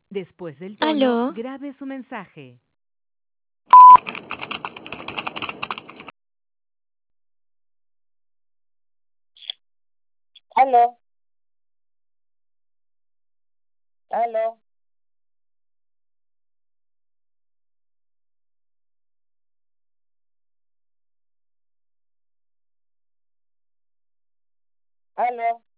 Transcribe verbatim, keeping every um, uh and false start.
Después del tono, ¿Aló? grabe su mensaje. Aló, aló, aló.